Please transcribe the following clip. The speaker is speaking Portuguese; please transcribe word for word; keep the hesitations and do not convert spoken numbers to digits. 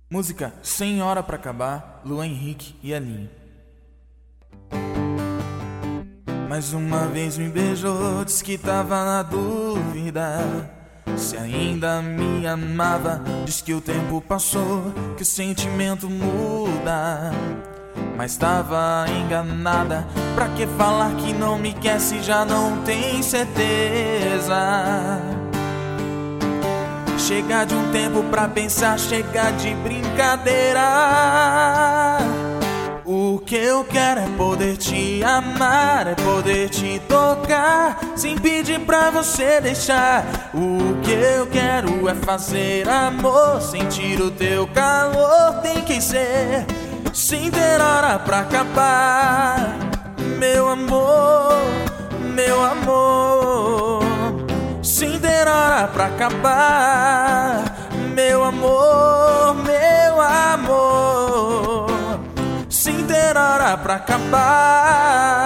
Música Sem Hora Pra Acabar, Luan Henrique e Alinho. Mais uma vez me beijou, disse que tava na dúvida se ainda me amava. Diz que o tempo passou, que o sentimento muda, mas tava enganada. Pra que falar que não me quer se já não tem certeza? Chega de um tempo pra pensar, chega de brincadeira. O que eu quero é poder te amar, é poder te tocar sem pedir pra você deixar. O que eu quero é fazer amor, sentir o teu calor. Tem que ser sem ter hora pra acabar. Meu amor, meu amor, sem ter hora pra acabar. Meu amor, meu amor, sem ter hora pra acabar.